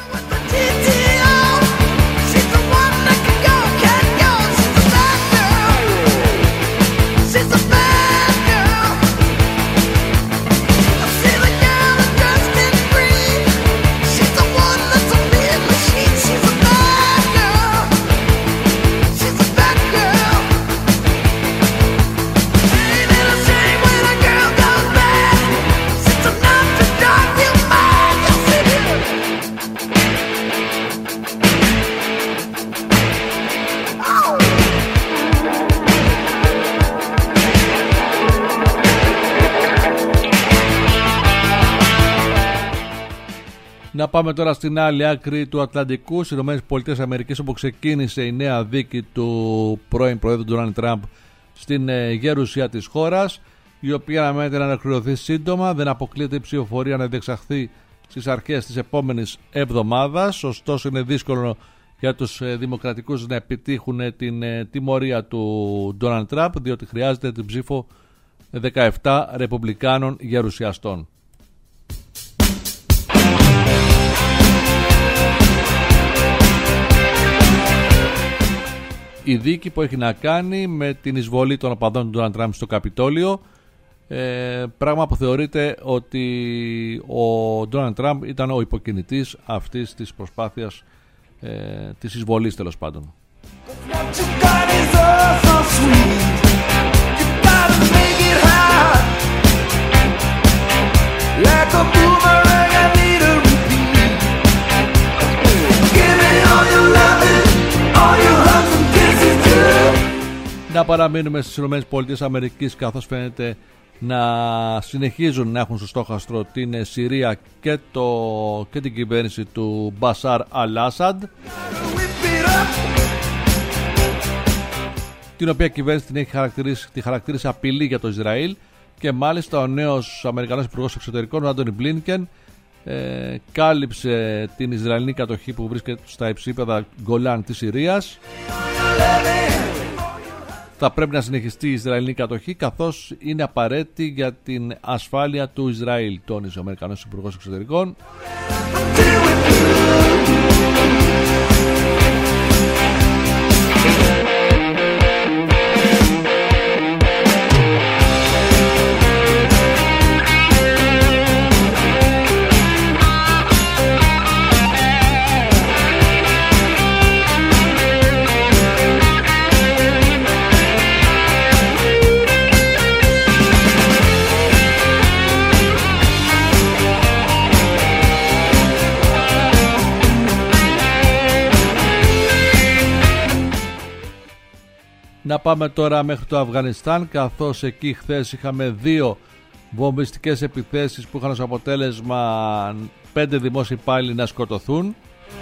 Να πάμε τώρα στην άλλη άκρη του Ατλαντικού, στις ΗΠΑ, όπου ξεκίνησε η νέα δίκη του πρώην Προέδρου Ντόναλντ Τραμπ στην γερουσία της χώρας, η οποία αναμένεται να ανακοινωθεί σύντομα. Δεν αποκλείεται η ψηφοφορία να διεξαχθεί στις αρχές της επόμενης εβδομάδας. Ωστόσο, είναι δύσκολο για τους δημοκρατικούς να επιτύχουν την τιμωρία του Ντόναλντ Τραμπ, διότι χρειάζεται την ψήφο δεκαεπτά ρεπουμπλικάνων γερουσιαστών. Η δίκη που έχει να κάνει με την εισβολή των οπαδών του Ντόναλντ Τραμπ στο Καπιτόλιο, ε, πράγμα που θεωρείται ότι ο Ντόναλντ Τραμπ ήταν ο υποκινητής αυτής της προσπάθειας, ε, της εισβολής τέλος πάντων. Να παραμείνουμε στις ΗΠΑ, καθώς φαίνεται να συνεχίζουν να έχουν στο στόχαστρο την Συρία και, το, και την κυβέρνηση του Μπασάρ Αλ-Άσαντ, την οποία κυβέρνηση την έχει χαρακτηρίσει, τη χαρακτηρίσει απειλή για το Ισραήλ, και μάλιστα ο νέος Αμερικανός Υπουργός Εξωτερικών, ο Άντονι Μπλίνκεν, ε, κάλυψε την Ισραηλινή κατοχή που βρίσκεται στα υψίπεδα Γκολάν της Συρίας. Θα πρέπει να συνεχιστεί η Ισραηλινή κατοχή, καθώς είναι απαραίτητη για την ασφάλεια του Ισραήλ, τόνισε ο Αμερικανός Υπουργός Εξωτερικών. Να πάμε τώρα μέχρι το Αφγανιστάν, καθώς εκεί χθες είχαμε δύο βομβιστικές επιθέσεις που είχαν ως αποτέλεσμα πέντε δημόσιοι υπάλληλοι να σκοτωθούν.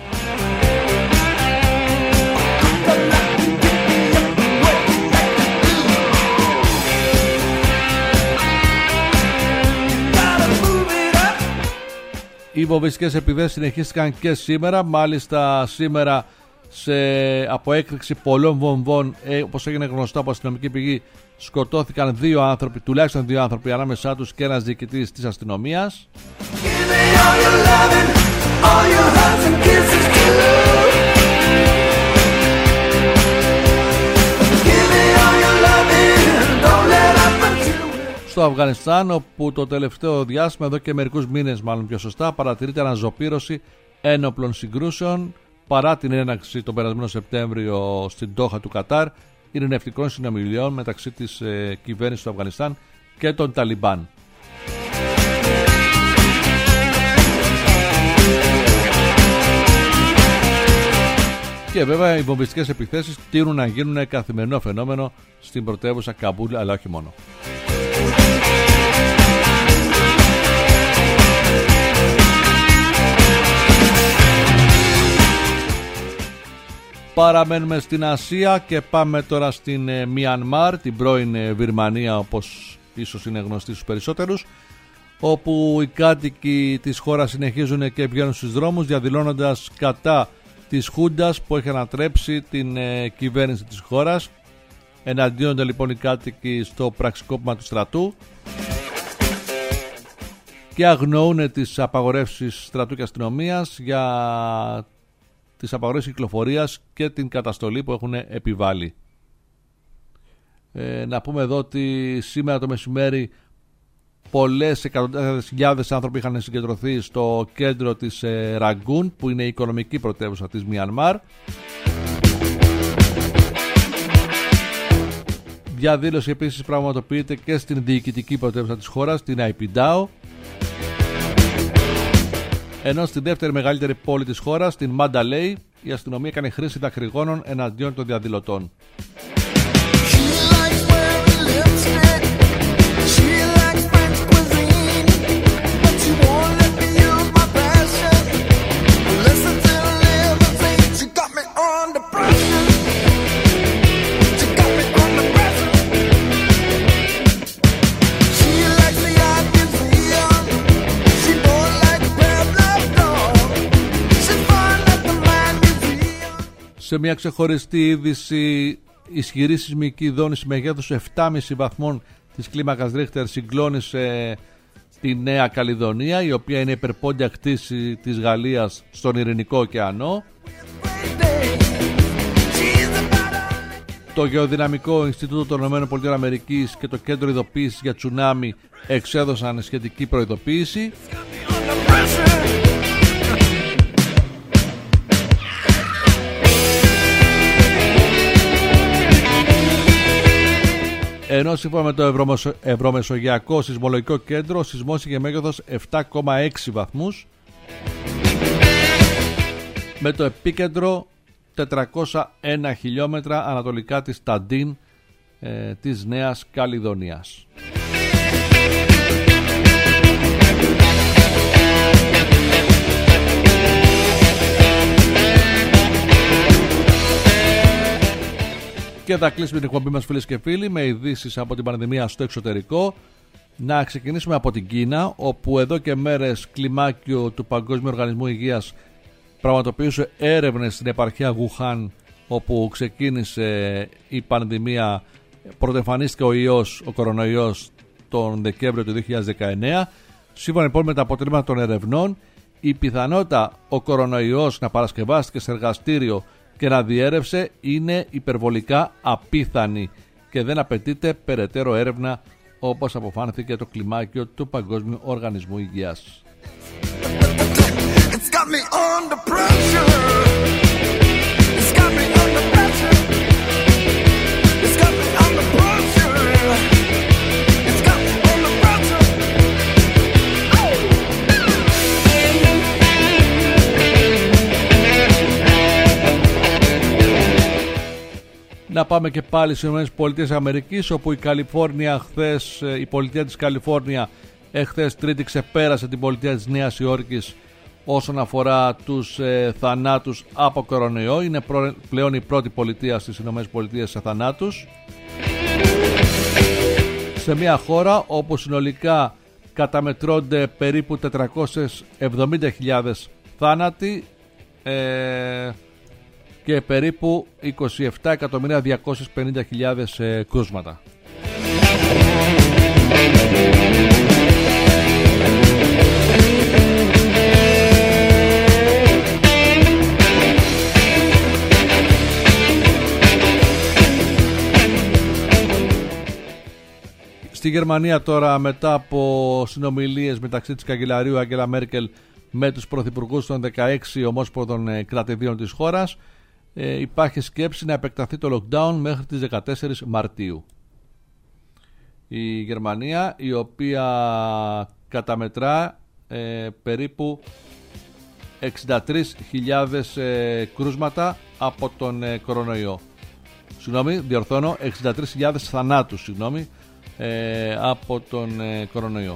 Οι βομβιστικές επιθέσεις συνεχίστηκαν και σήμερα, μάλιστα σήμερα σε, από έκρηξη πολλών βομβών, ε, όπως έγινε γνωστό από αστυνομική πηγή, σκοτώθηκαν δύο άνθρωποι, τουλάχιστον δύο άνθρωποι, ανάμεσά τους και ένας διοικητής της αστυνομίας. Στο Αφγανιστάν, όπου το τελευταίο διάστημα, εδώ και μερικούς μήνες μάλλον πιο σωστά, παρατηρείται αναζωπήρωση ένοπλων συγκρούσεων, παρά την έναρξη τον περασμένο Σεπτέμβριο στην Ντόχα του Κατάρ ειρηνευτικών συνομιλιών μεταξύ της ε, κυβέρνησης του Αφγανιστάν και των Ταλιμπάν. Και βέβαια οι βομβιστικές επιθέσεις τείνουν να γίνουν καθημερινό φαινόμενο στην πρωτεύουσα Καμπούλ, αλλά όχι μόνο. Παραμένουμε στην Ασία και πάμε τώρα στην ε, Μιανμάρ, την πρώην ε, Βυρμανία, όπως ίσως είναι γνωστή στους περισσότερους, όπου οι κάτοικοι της χώρας συνεχίζουν και βγαίνουν στους δρόμους διαδηλώνοντας κατά της Χούντας που έχει ανατρέψει την ε, κυβέρνηση της χώρας. Εναντίονται λοιπόν οι κάτοικοι στο πραξικόπημα του στρατού και αγνοούν τις απαγορεύσεις στρατού και αστυνομίας για τις απαγορεύσεις κυκλοφορίας και την καταστολή που έχουν επιβάλει. Ε, να πούμε εδώ ότι σήμερα το μεσημέρι πολλές εκατοντάδες χιλιάδες άνθρωποι είχαν συγκεντρωθεί στο κέντρο της ε, Ραγκούν, που είναι η οικονομική πρωτεύουσα της Μιανμάρ. Διαδήλωση επίσης πραγματοποιείται και στην διοικητική πρωτεύουσα της χώρας, την Αϊπιντάο. Ενώ στη δεύτερη μεγαλύτερη πόλη της χώρας, την Μανταλέη, η αστυνομία έκανε χρήση δακρυγόνων εναντίον των διαδηλωτών. Σε μια ξεχωριστή είδηση, ισχυρή σεισμική δόνηση μεγέθους επτά κόμμα πέντε βαθμών της κλίμακας Ρίχτερ συγκλώνησε τη Νέα Καλλιδονία, η οποία είναι υπερπόντια κτήση της Γαλλίας στον Ειρηνικό ωκεανό. Το Γεωδυναμικό Ινστιτούτο των ΗΠΑ και το Κέντρο Ειδοποίησης για Τσουνάμι εξέδωσαν σχετική προειδοποίηση. Ενώ σύμφωνα με το Ευρωμεσογειακό Σεισμολογικό Κέντρο, ο σεισμός είχε μέγεθος επτά κόμμα έξι βαθμούς, με το επίκεντρο τετρακόσια ένα χιλιόμετρα ανατολικά της Ταντίν ε, της Νέας Καλλιδονίας. Και θα κλείσουμε την εκπομπή μας, φίλες και φίλοι, με ειδήσεις από την πανδημία στο εξωτερικό. Να ξεκινήσουμε από την Κίνα, όπου εδώ και μέρες κλιμάκιο του Παγκόσμιου Οργανισμού Υγείας πραγματοποιούσε έρευνες στην επαρχία Γουχάν, όπου ξεκίνησε η πανδημία, πρωτοεμφανίστηκε ο ιός, ο κορονοϊός τον Δεκέμβριο του δύο χιλιάδες δεκαεννέα. Σύμφωνα λοιπόν με τα αποτελέσματα των ερευνών, η πιθανότητα ο κορονοϊός να παρασκευάστηκε σε εργαστήριο και να διέρευσε είναι υπερβολικά απίθανη και δεν απαιτείται περαιτέρω έρευνα, όπως αποφάνθηκε το κλιμάκιο του Παγκόσμιου Οργανισμού Υγείας. Να πάμε και πάλι στις ΗΠΑ, όπου η Καλιφόρνια χθες, η πολιτεία της Καλιφόρνια εχθές Τρίτη ξεπέρασε την πολιτεία της Νέας Υόρκης όσον αφορά τους ε, θανάτους από κορονοϊό. Είναι προ, πλέον η πρώτη πολιτεία στις ΗΠΑ σε θανάτους, σε μια χώρα όπου συνολικά καταμετρώνται περίπου τετρακόσιες εβδομήντα χιλιάδες θάνατοι ε, και περίπου είκοσι επτά εκατομμύρια διακόσιες πενήντα χιλιάδες ε, κρούσματα. Στη Γερμανία τώρα, μετά από συνομιλίες μεταξύ της καγκελαρίου Αγγέλα Μέρκελ με τους πρωθυπουργούς των δεκαέξι ομόσπονδων ε, κρατηδίων της χώρας, Ε, υπάρχει σκέψη να επεκταθεί το lockdown μέχρι τις δεκατέσσερις Μαρτίου. Η Γερμανία, η οποία καταμετρά ε, περίπου εξήντα τρεις χιλιάδες ε, κρούσματα από τον ε, κορονοϊό. Συγγνώμη, διορθώνω, εξήντα τρεις χιλιάδες θανάτους, συγγνώμη, ε, από τον ε, κορονοϊό.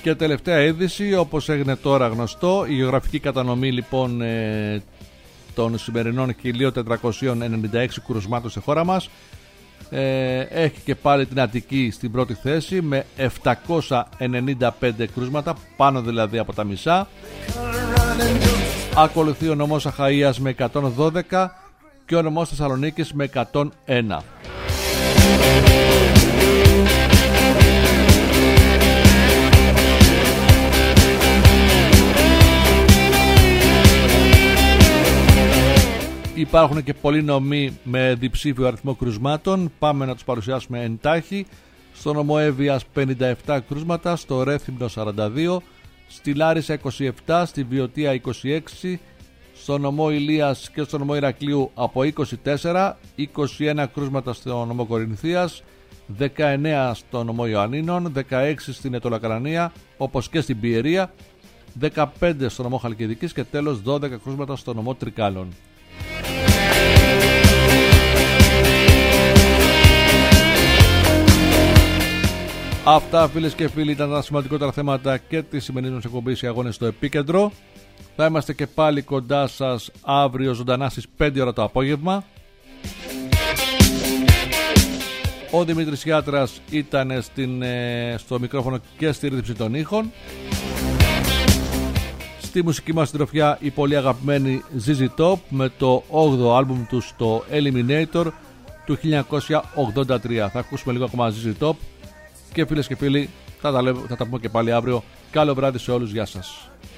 Και τελευταία είδηση, όπως έγινε τώρα γνωστό, η γεωγραφική κατανομή λοιπόν ε, των σημερινών χίλια τετρακόσια ενενήντα έξι κρουσμάτων στη χώρα μας ε, έχει και πάλι την Αττική στην πρώτη θέση με επτακόσια ενενήντα πέντε κρούσματα, πάνω δηλαδή από τα μισά. Ακολουθεί ο νομός Αχαΐας με εκατόν δώδεκα και ο νομός Θεσσαλονίκης με εκατόν ένα. Υπάρχουν και πολλοί νομοί με διψήφιο αριθμό κρουσμάτων. Πάμε να τους παρουσιάσουμε εντάχει. Στο νομό Εύβοιας πενήντα επτά κρούσματα, στο Ρέθυμνο σαράντα δύο, στη Λάρισα είκοσι επτά, στη Βιωτία είκοσι έξι, στο νομό Ηλίας και στο νομό Ηρακλείου από είκοσι τέσσερα, είκοσι ένα κρούσματα στο νομό Κορινθίας, δεκαεννέα στο νομό Ιωαννίνων, δεκαέξι στην Αιτωλακρανία όπως και στην Πιερία, δεκαπέντε στο νομό Χαλκιδικής και τέλος δώδεκα κρούσματα στο νομό Τρικάλων. Αυτά, φίλες και φίλοι, ήταν τα σημαντικότερα θέματα και τη σημερινή μας εκπομπής, οι αγώνες στο επίκεντρο. Θα είμαστε και πάλι κοντά σας αύριο ζωντανά στις πέντε ώρα το απόγευμα. Ο Δημήτρης Γιάτρας ήταν στην, στο μικρόφωνο και στη ρύθμιση των ήχων. Στη μουσική μας συντροφιά η πολύ αγαπημένη ζι ζι Top με το όγδοο άλμπουμ του στο Eliminator του χίλια εννιακόσια ογδόντα τρία. Θα ακούσουμε λίγο ακόμα ζι ζι Top και φίλες και φίλοι θα τα, θα τα πούμε και πάλι αύριο. Καλό βράδυ σε όλους, γεια σας.